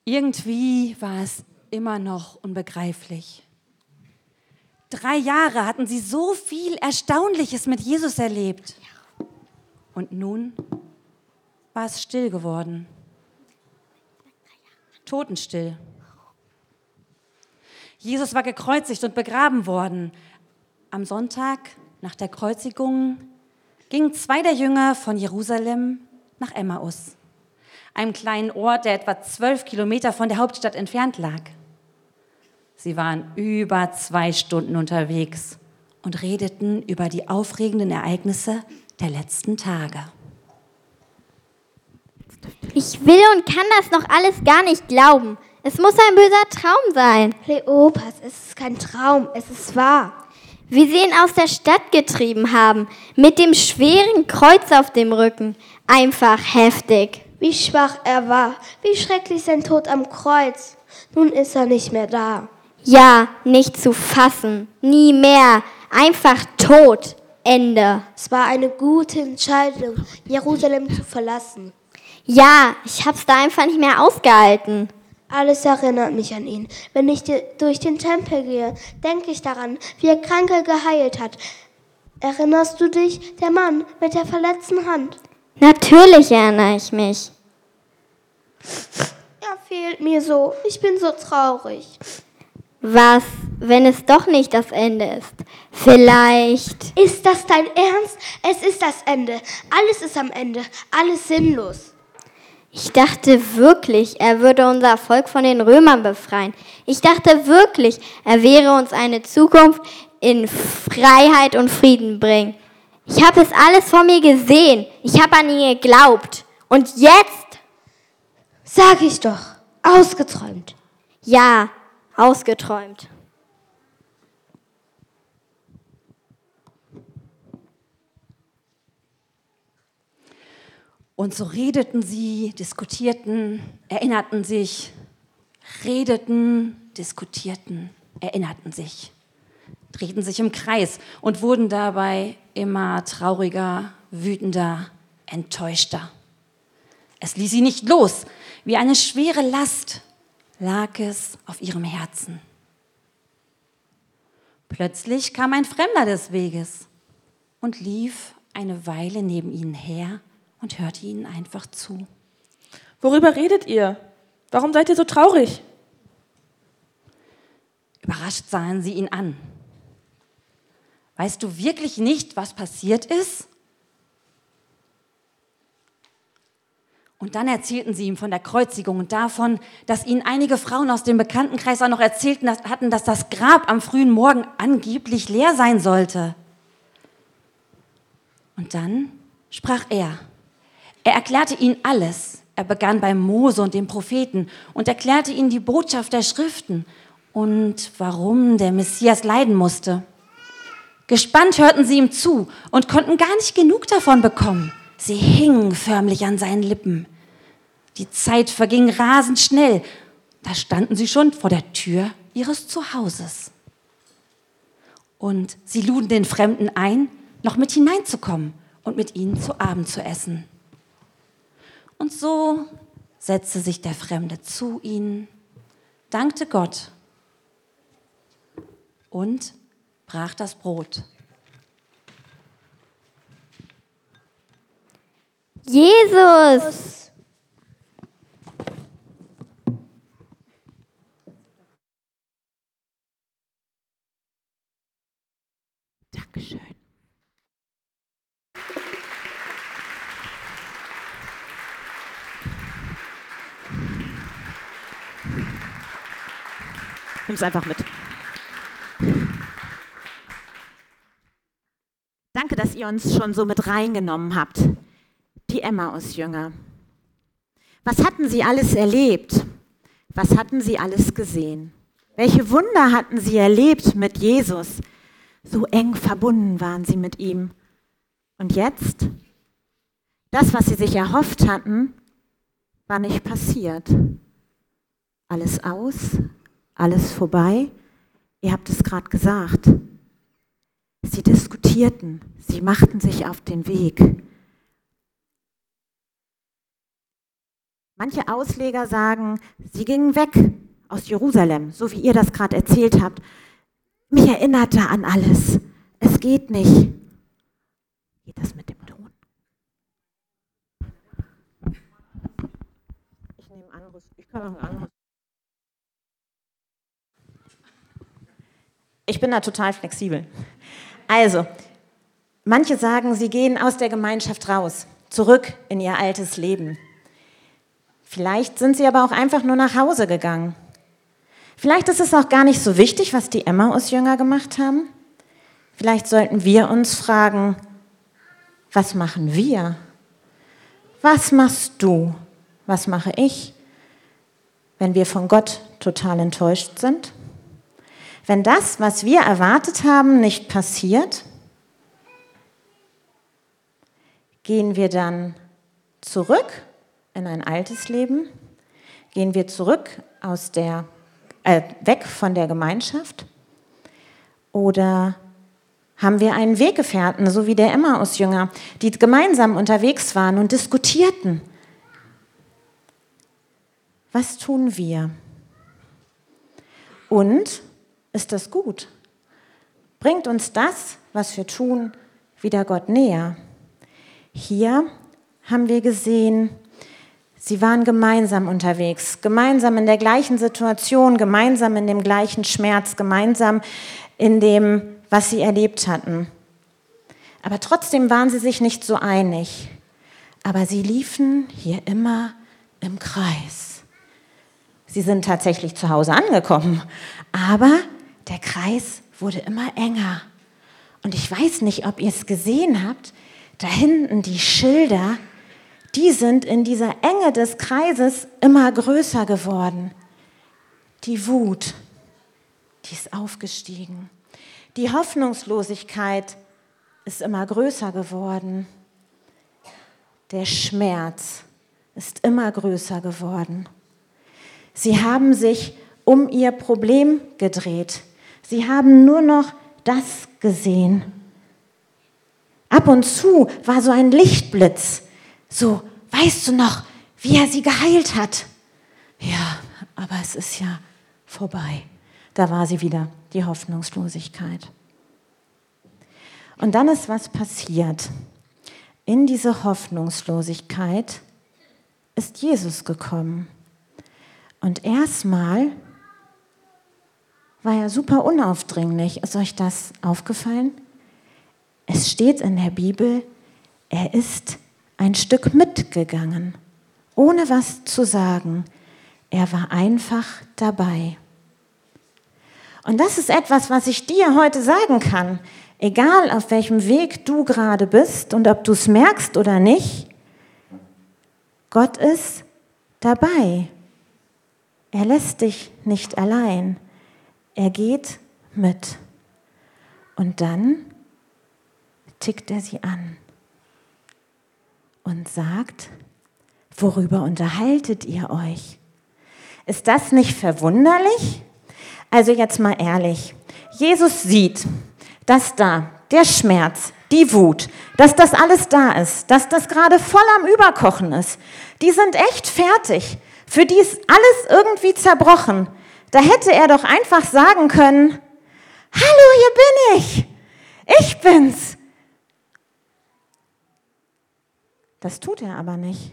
Irgendwie war es immer noch unbegreiflich. 3 Jahre hatten sie so viel Erstaunliches mit Jesus erlebt. Und nun war es still geworden. Totenstill. Jesus war gekreuzigt und begraben worden. Am Sonntag nach der Kreuzigung gingen 2 der Jünger von Jerusalem nach Emmaus, einem kleinen Ort, der etwa 12 Kilometer von der Hauptstadt entfernt lag. Sie waren über 2 Stunden unterwegs und redeten über die aufregenden Ereignisse der letzten Tage. Ich will und kann das noch alles gar nicht glauben. Es muss ein böser Traum sein. Kleopas, es ist kein Traum, es ist wahr. Wie sie ihn aus der Stadt getrieben haben, mit dem schweren Kreuz auf dem Rücken. Einfach heftig. Wie schwach er war, wie schrecklich sein Tod am Kreuz. Nun ist er nicht mehr da. Ja, nicht zu fassen. Nie mehr. Einfach tot. Ende. Es war eine gute Entscheidung, Jerusalem zu verlassen. Ja, ich hab's da einfach nicht mehr ausgehalten. Alles erinnert mich an ihn. Wenn ich durch den Tempel gehe, denke ich daran, wie er Kranke geheilt hat. Erinnerst du dich, der Mann mit der verletzten Hand? Natürlich erinnere ich mich. Er fehlt mir so. Ich bin so traurig. Was, wenn es doch nicht das Ende ist? Vielleicht... Ist das dein Ernst? Es ist das Ende. Alles ist am Ende. Alles sinnlos. Ich dachte wirklich, er würde unser Volk von den Römern befreien. Ich dachte wirklich, er wäre uns eine Zukunft in Freiheit und Frieden bringen. Ich habe es alles vor mir gesehen. Ich habe an ihn geglaubt. Und jetzt? Sag ich doch. Ausgeträumt. Ja, ausgeträumt. Und so redeten sie, diskutierten, erinnerten sich, redeten, diskutierten, erinnerten sich, drehten sich im Kreis und wurden dabei immer trauriger, wütender, enttäuschter. Es ließ sie nicht los, wie eine schwere Last lag es auf ihrem Herzen. Plötzlich kam ein Fremder des Weges und lief eine Weile neben ihnen her und hörte ihnen einfach zu. Worüber redet ihr? Warum seid ihr so traurig? Überrascht sahen sie ihn an. Weißt du wirklich nicht, was passiert ist? Und dann erzählten sie ihm von der Kreuzigung und davon, dass ihnen einige Frauen aus dem Bekanntenkreis auch noch erzählten hatten, dass das Grab am frühen Morgen angeblich leer sein sollte. Und dann sprach er. Er erklärte ihnen alles. Er begann bei Mose und den Propheten und erklärte ihnen die Botschaft der Schriften und warum der Messias leiden musste. Gespannt hörten sie ihm zu und konnten gar nicht genug davon bekommen. Sie hingen förmlich an seinen Lippen. Die Zeit verging rasend schnell. Da standen sie schon vor der Tür ihres Zuhauses. Und sie luden den Fremden ein, noch mit hineinzukommen und mit ihnen zu Abend zu essen. Und so setzte sich der Fremde zu ihnen, dankte Gott und brach das Brot. Jesus! Dankeschön. Nimm es einfach mit. Danke, dass ihr uns schon so mit reingenommen habt. Die Emmaus-Jünger. Was hatten sie alles erlebt? Was hatten sie alles gesehen? Welche Wunder hatten sie erlebt mit Jesus? So eng verbunden waren sie mit ihm. Und jetzt? Das, was sie sich erhofft hatten, war nicht passiert. Alles aus, alles vorbei. Ihr habt es gerade gesagt. Sie diskutierten, sie machten sich auf den Weg. Manche Ausleger sagen, sie gingen weg aus Jerusalem, so wie ihr das gerade erzählt habt. Mich erinnert da an alles. Es geht nicht. Geht das mit dem Ton? Ich nehme ein anderes. Ich kann auch ein anderes. Ich bin da total flexibel. Also, manche sagen, sie gehen aus der Gemeinschaft raus, zurück in ihr altes Leben. Vielleicht sind sie aber auch einfach nur nach Hause gegangen. Vielleicht ist es auch gar nicht so wichtig, was die Emmaus-Jünger gemacht haben. Vielleicht sollten wir uns fragen, was machen wir? Was machst du? Was mache ich, wenn wir von Gott total enttäuscht sind? Wenn das, was wir erwartet haben, nicht passiert, gehen wir dann zurück in ein altes Leben? Gehen wir zurück weg von der Gemeinschaft? Oder haben wir einen Weggefährten, so wie der Emmaus-Jünger, die gemeinsam unterwegs waren und diskutierten? Was tun wir? Und ist das gut? Bringt uns das, was wir tun, wieder Gott näher? Hier haben wir gesehen, sie waren gemeinsam unterwegs, gemeinsam in der gleichen Situation, gemeinsam in dem gleichen Schmerz, gemeinsam in dem, was sie erlebt hatten. Aber trotzdem waren sie sich nicht so einig. Aber sie liefen hier immer im Kreis. Sie sind tatsächlich zu Hause angekommen, aber der Kreis wurde immer enger. Und ich weiß nicht, ob ihr es gesehen habt, da hinten die Schilder, die sind in dieser Enge des Kreises immer größer geworden. Die Wut, die ist aufgestiegen. Die Hoffnungslosigkeit ist immer größer geworden. Der Schmerz ist immer größer geworden. Sie haben sich um ihr Problem gedreht. Sie haben nur noch das gesehen. Ab und zu war so ein Lichtblitz. So, weißt du noch, wie er sie geheilt hat? Ja, aber es ist ja vorbei. Da war sie wieder, die Hoffnungslosigkeit. Und dann ist was passiert. In diese Hoffnungslosigkeit ist Jesus gekommen. Und erstmal war er super unaufdringlich. Ist euch das aufgefallen? Es steht in der Bibel, er ist ein Stück mitgegangen, ohne was zu sagen. Er war einfach dabei. Und das ist etwas, was ich dir heute sagen kann. Egal, auf welchem Weg du gerade bist und ob du es merkst oder nicht, Gott ist dabei. Er lässt dich nicht allein. Er geht mit. Und dann tickt er sie an und sagt, worüber unterhaltet ihr euch? Ist das nicht verwunderlich? Also jetzt mal ehrlich, Jesus sieht, dass da der Schmerz, die Wut, dass das alles da ist, dass das gerade voll am Überkochen ist. Die sind echt fertig. Für die ist alles irgendwie zerbrochen. Da hätte er doch einfach sagen können, hallo, hier bin ich. Ich bin's. Das tut er aber nicht.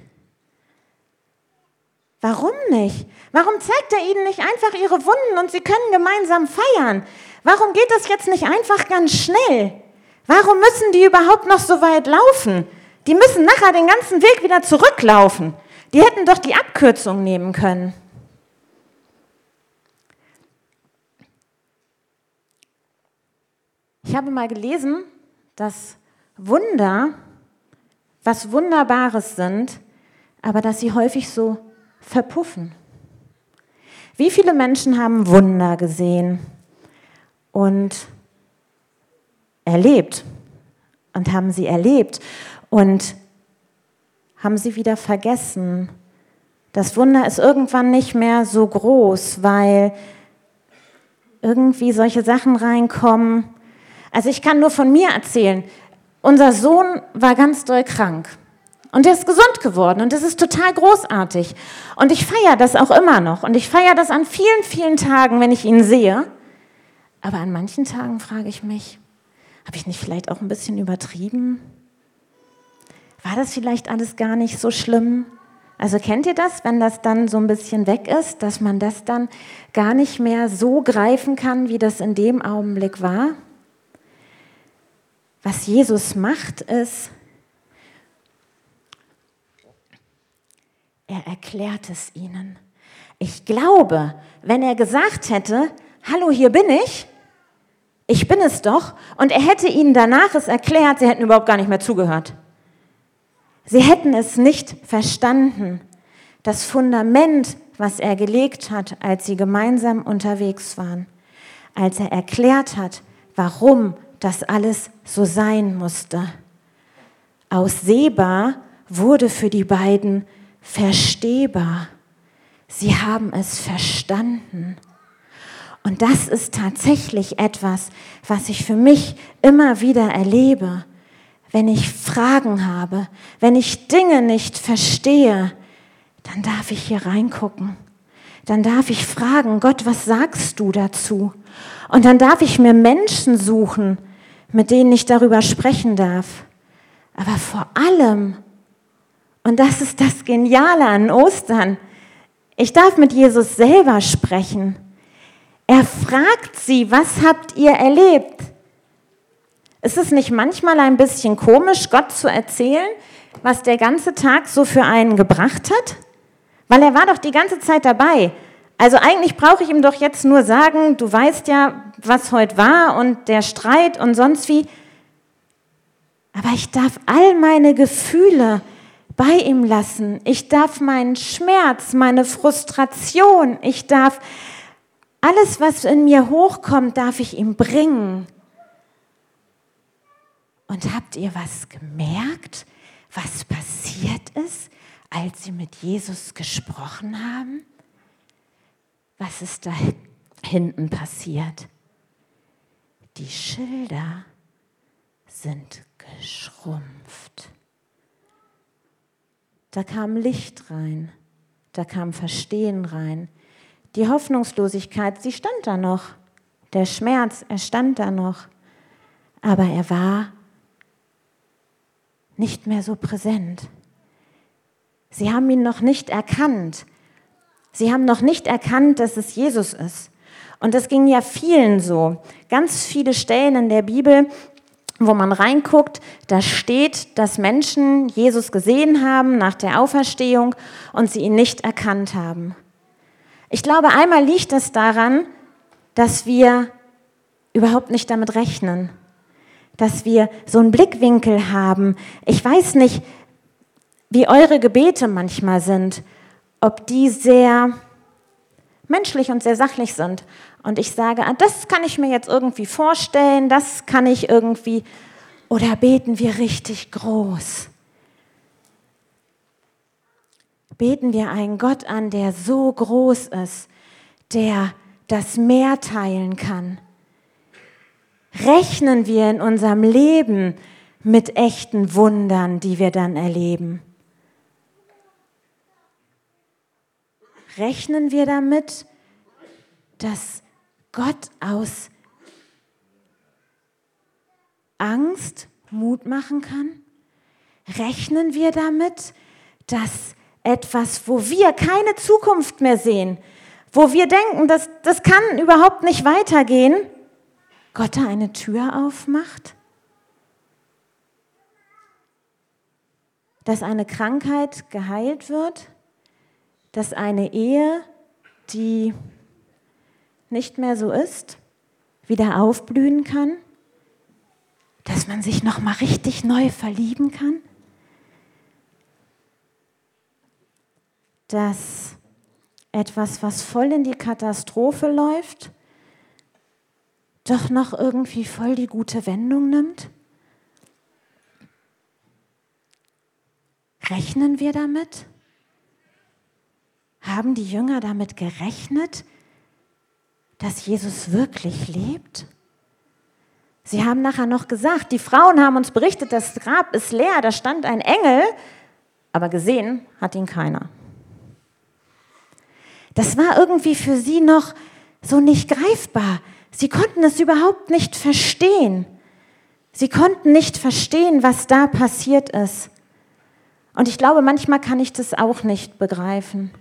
Warum nicht? Warum zeigt er ihnen nicht einfach ihre Wunden und sie können gemeinsam feiern? Warum geht das jetzt nicht einfach ganz schnell? Warum müssen die überhaupt noch so weit laufen? Die müssen nachher den ganzen Weg wieder zurücklaufen. Die hätten doch die Abkürzung nehmen können. Ich habe mal gelesen, dass Wunder was Wunderbares sind, aber dass sie häufig so verpuffen. Wie viele Menschen haben Wunder gesehen und erlebt und haben sie erlebt und haben sie wieder vergessen. Das Wunder ist irgendwann nicht mehr so groß, weil irgendwie solche Sachen reinkommen. Also ich kann nur von mir erzählen, unser Sohn war ganz doll krank. Und der ist gesund geworden und das ist total großartig. Und ich feiere das auch immer noch. Und ich feiere das an vielen, vielen Tagen, wenn ich ihn sehe. Aber an manchen Tagen frage ich mich, habe ich nicht vielleicht auch ein bisschen übertrieben? War das vielleicht alles gar nicht so schlimm? Also kennt ihr das, wenn das dann so ein bisschen weg ist, dass man das dann gar nicht mehr so greifen kann, wie das in dem Augenblick war? Was Jesus macht, ist, er erklärt es ihnen. Ich glaube, wenn er gesagt hätte, hallo, hier bin ich bin es doch, und er hätte ihnen danach es erklärt, sie hätten überhaupt gar nicht mehr zugehört. Sie hätten es nicht verstanden. Das Fundament, was er gelegt hat, als sie gemeinsam unterwegs waren, als er erklärt hat, warum das alles so sein musste. Aussehbar wurde für die beiden verstehbar. Sie haben es verstanden. Und das ist tatsächlich etwas, was ich für mich immer wieder erlebe. Wenn ich Fragen habe, wenn ich Dinge nicht verstehe, dann darf ich hier reingucken. Dann darf ich fragen, Gott, was sagst du dazu? Und dann darf ich mir Menschen suchen, mit denen ich darüber sprechen darf. Aber vor allem, und das ist das Geniale an Ostern, ich darf mit Jesus selber sprechen. Er fragt sie, was habt ihr erlebt? Ist es nicht manchmal ein bisschen komisch, Gott zu erzählen, was der ganze Tag so für einen gebracht hat? Weil er war doch die ganze Zeit dabei. Also eigentlich brauche ich ihm doch jetzt nur sagen, du weißt ja, was heute war und der Streit und sonst wie. Aber ich darf all meine Gefühle bei ihm lassen. Ich darf meinen Schmerz, meine Frustration, ich darf alles, was in mir hochkommt, darf ich ihm bringen. Und habt ihr was gemerkt, was passiert ist, als sie mit Jesus gesprochen haben? Was ist da hinten passiert? Die Schilder sind geschrumpft. Da kam Licht rein, da kam Verstehen rein. Die Hoffnungslosigkeit, sie stand da noch. Der Schmerz, er stand da noch. Aber er war nicht mehr so präsent. Sie haben ihn noch nicht erkannt. Sie haben noch nicht erkannt, dass es Jesus ist. Und das ging ja vielen so. Ganz viele Stellen in der Bibel, wo man reinguckt, da steht, dass Menschen Jesus gesehen haben nach der Auferstehung und sie ihn nicht erkannt haben. Ich glaube, einmal liegt es daran, dass wir überhaupt nicht damit rechnen, dass wir so einen Blickwinkel haben. Ich weiß nicht, wie eure Gebete manchmal sind, ob die sehr menschlich und sehr sachlich sind. Und ich sage, das kann ich mir jetzt irgendwie vorstellen, das kann ich irgendwie, oder beten wir richtig groß? Beten wir einen Gott an, der so groß ist, der das Meer teilen kann? Rechnen wir in unserem Leben mit echten Wundern, die wir dann erleben? Rechnen wir damit, dass Gott aus Angst Mut machen kann? Rechnen wir damit, dass etwas, wo wir keine Zukunft mehr sehen, wo wir denken, das kann überhaupt nicht weitergehen, Gott da eine Tür aufmacht? Dass eine Krankheit geheilt wird? Dass eine Ehe, die nicht mehr so ist, wieder aufblühen kann? Dass man sich noch mal richtig neu verlieben kann? Dass etwas, was voll in die Katastrophe läuft, doch noch irgendwie voll die gute Wendung nimmt? Rechnen wir damit? Haben die Jünger damit gerechnet, dass Jesus wirklich lebt? Sie haben nachher noch gesagt, die Frauen haben uns berichtet, das Grab ist leer, da stand ein Engel aber gesehen hat ihn keiner. Das war irgendwie für sie noch so nicht greifbar. Sie konnten es überhaupt nicht verstehen. Sie konnten nicht verstehen, was da passiert ist. Und ich glaube, manchmal kann ich das auch nicht begreifen.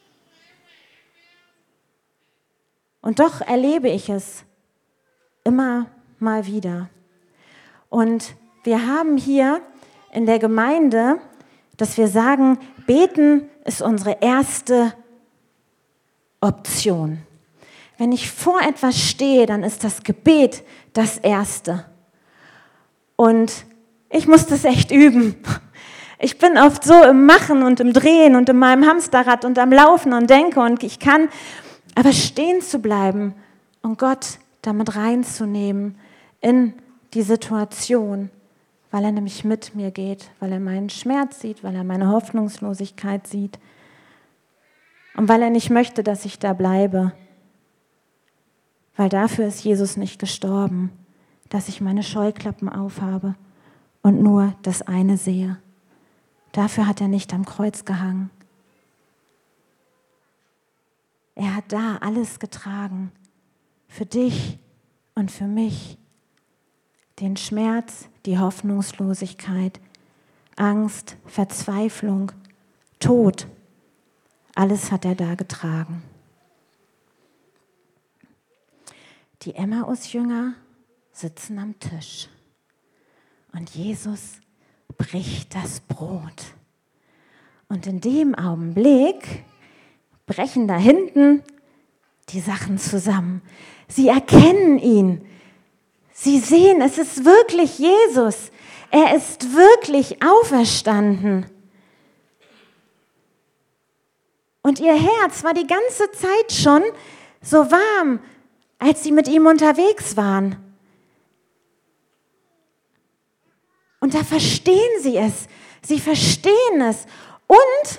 Und doch erlebe ich es immer mal wieder. Und wir haben hier in der Gemeinde, dass wir sagen, beten ist unsere erste Option. Wenn ich vor etwas stehe, dann ist das Gebet das Erste. Und ich muss das echt üben. Ich bin oft so im Machen und im Drehen und in meinem Hamsterrad und am Laufen und denke und ich kann, aber stehen zu bleiben und Gott damit reinzunehmen in die Situation, weil er nämlich mit mir geht, weil er meinen Schmerz sieht, weil er meine Hoffnungslosigkeit sieht und weil er nicht möchte, dass ich da bleibe. Weil dafür ist Jesus nicht gestorben, dass ich meine Scheuklappen aufhabe und nur das eine sehe. Dafür hat er nicht am Kreuz gehangen. Er hat da alles getragen, für dich und für mich. Den Schmerz, die Hoffnungslosigkeit, Angst, Verzweiflung, Tod, alles hat er da getragen. Die Emmaus-Jünger sitzen am Tisch und Jesus bricht das Brot. Und in dem Augenblick brechen da hinten die Sachen zusammen. Sie erkennen ihn. Sie sehen, es ist wirklich Jesus. Er ist wirklich auferstanden. Und ihr Herz war die ganze Zeit schon so warm, als sie mit ihm unterwegs waren. Und da verstehen sie es. Sie verstehen es. Und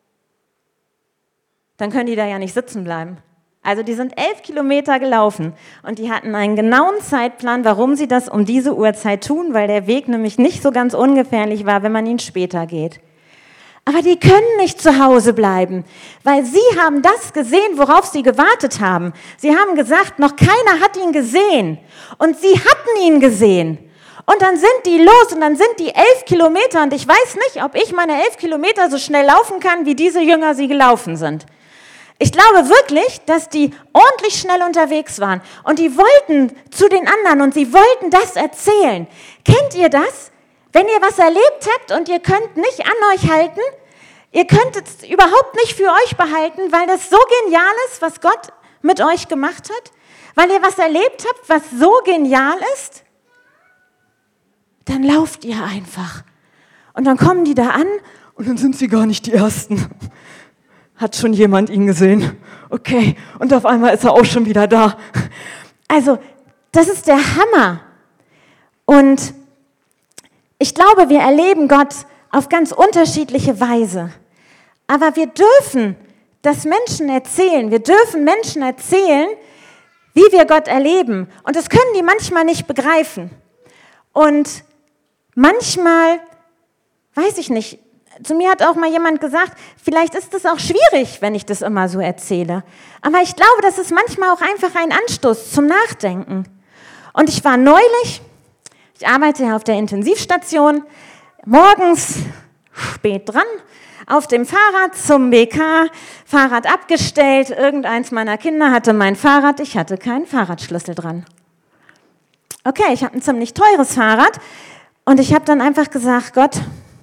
dann können die da ja nicht sitzen bleiben. Also die sind 11 Kilometer gelaufen und die hatten einen genauen Zeitplan, warum sie das um diese Uhrzeit tun, weil der Weg nämlich nicht so ganz ungefährlich war, wenn man ihn später geht. Aber die können nicht zu Hause bleiben, weil sie haben das gesehen, worauf sie gewartet haben. Sie haben gesagt, noch keiner hat ihn gesehen. Und sie hatten ihn gesehen. Und dann sind die los und dann sind die 11 Kilometer. Und ich weiß nicht, ob ich meine 11 Kilometer so schnell laufen kann, wie diese Jünger sie gelaufen sind. Ich glaube wirklich, dass die ordentlich schnell unterwegs waren. Und die wollten zu den anderen und sie wollten das erzählen. Kennt ihr das? Wenn ihr was erlebt habt und ihr könnt nicht an euch halten, ihr könnt es überhaupt nicht für euch behalten, weil das so genial ist, was Gott mit euch gemacht hat, weil ihr was erlebt habt, was so genial ist, dann lauft ihr einfach. Und dann kommen die da an und dann sind sie gar nicht die Ersten. Hat schon jemand ihn gesehen? Okay, und auf einmal ist er auch schon wieder da. Also, das ist der Hammer. Und ich glaube, wir erleben Gott auf ganz unterschiedliche Weise. Aber wir dürfen das Menschen erzählen. Wir dürfen Menschen erzählen, wie wir Gott erleben. Und das können die manchmal nicht begreifen. Und manchmal, weiß ich nicht, zu mir hat auch mal jemand gesagt, vielleicht ist es auch schwierig, wenn ich das immer so erzähle. Aber ich glaube, das ist manchmal auch einfach ein Anstoß zum Nachdenken. Und ich war neulich, ich arbeite ja auf der Intensivstation, morgens spät dran, auf dem Fahrrad zum BK, Fahrrad abgestellt, irgendeins meiner Kinder hatte mein Fahrrad, ich hatte keinen Fahrradschlüssel dran. Okay, ich habe ein ziemlich teures Fahrrad und ich habe dann einfach gesagt, Gott,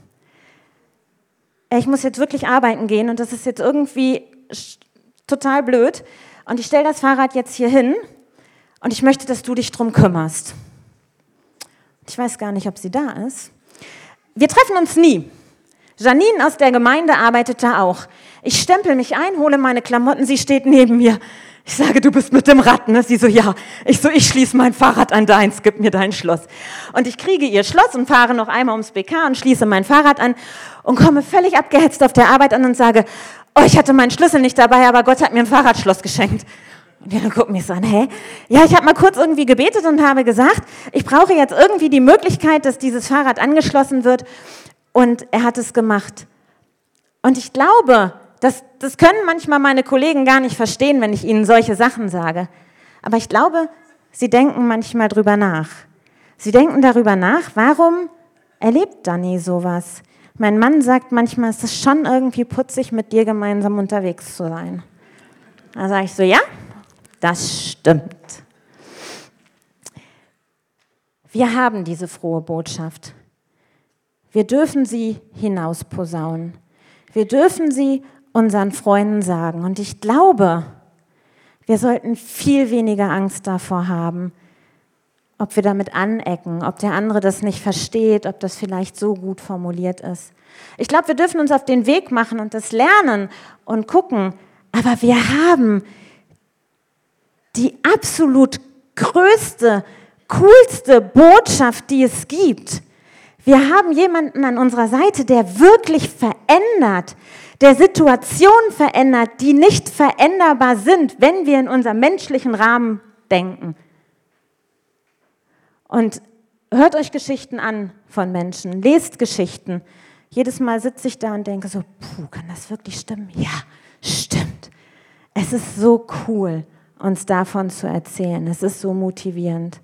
ich muss jetzt wirklich arbeiten gehen und das ist jetzt irgendwie total blöd und ich stelle das Fahrrad jetzt hier hin und ich möchte, dass du dich drum kümmerst. Ich weiß gar nicht, ob sie da ist. Wir treffen uns nie. Janine aus der Gemeinde arbeitet da auch. Ich stempel mich ein, hole meine Klamotten, sie steht neben mir. Ich sage, du bist mit dem Rad, ne? Sie so, ja. Ich schließe mein Fahrrad an deins, gib mir dein Schloss. Und ich kriege ihr Schloss und fahre noch einmal ums BK und schließe mein Fahrrad an und komme völlig abgehetzt auf der Arbeit an und sage, oh, ich hatte meinen Schlüssel nicht dabei, aber Gott hat mir ein Fahrradschloss geschenkt. Und die gucken mich so an, hä? Ja, ich habe mal kurz irgendwie gebetet und habe gesagt, ich brauche jetzt irgendwie die Möglichkeit, dass dieses Fahrrad angeschlossen wird. Und er hat es gemacht. Und ich glaube, das können manchmal meine Kollegen gar nicht verstehen, wenn ich ihnen solche Sachen sage. Aber ich glaube, sie denken manchmal drüber nach. Sie denken darüber nach, warum erlebt Dani sowas? Mein Mann sagt manchmal, es ist schon irgendwie putzig, mit dir gemeinsam unterwegs zu sein. Da sage ich so, ja, das stimmt. Wir haben diese frohe Botschaft. Wir dürfen sie hinausposaunen. Wir dürfen sie unseren Freunden sagen. Und ich glaube, wir sollten viel weniger Angst davor haben, ob wir damit anecken, ob der andere das nicht versteht, ob das vielleicht so gut formuliert ist. Ich glaube, wir dürfen uns auf den Weg machen und das lernen und gucken. Aber wir haben die absolut größte, coolste Botschaft, die es gibt. Wir haben jemanden an unserer Seite, der wirklich verändert, der Situationen verändert, die nicht veränderbar sind, wenn wir in unserem menschlichen Rahmen denken. Und hört euch Geschichten an von Menschen, lest Geschichten. Jedes Mal sitze ich da und denke so, kann das wirklich stimmen? Ja, stimmt. Es ist so cool, uns davon zu erzählen. Es ist so motivierend.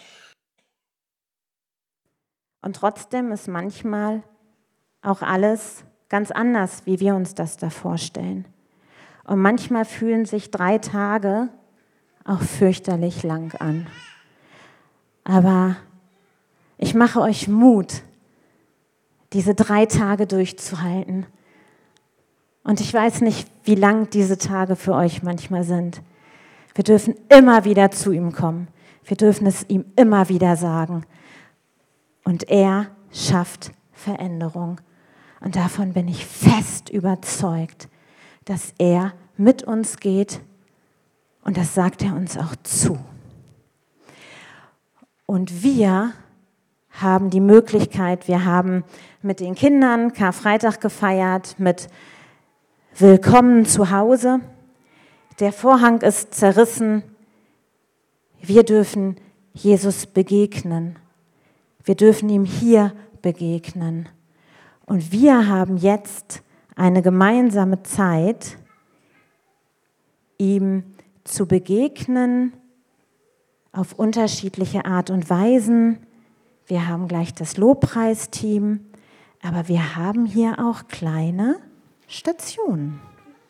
Und trotzdem ist manchmal auch alles ganz anders, wie wir uns das da vorstellen. Und manchmal fühlen sich 3 Tage auch fürchterlich lang an. Aber ich mache euch Mut, diese 3 Tage durchzuhalten. Und ich weiß nicht, wie lang diese Tage für euch manchmal sind. Wir dürfen immer wieder zu ihm kommen. Wir dürfen es ihm immer wieder sagen. Und er schafft Veränderung. Und davon bin ich fest überzeugt, dass er mit uns geht. Und das sagt er uns auch zu. Und wir haben die Möglichkeit, wir haben mit den Kindern Karfreitag gefeiert, mit Willkommen zu Hause. Der Vorhang ist zerrissen. Wir dürfen Jesus begegnen. Wir dürfen ihm hier begegnen. Und wir haben jetzt eine gemeinsame Zeit, ihm zu begegnen, auf unterschiedliche Art und Weisen. Wir haben gleich das Lobpreisteam, aber wir haben hier auch kleine Stationen.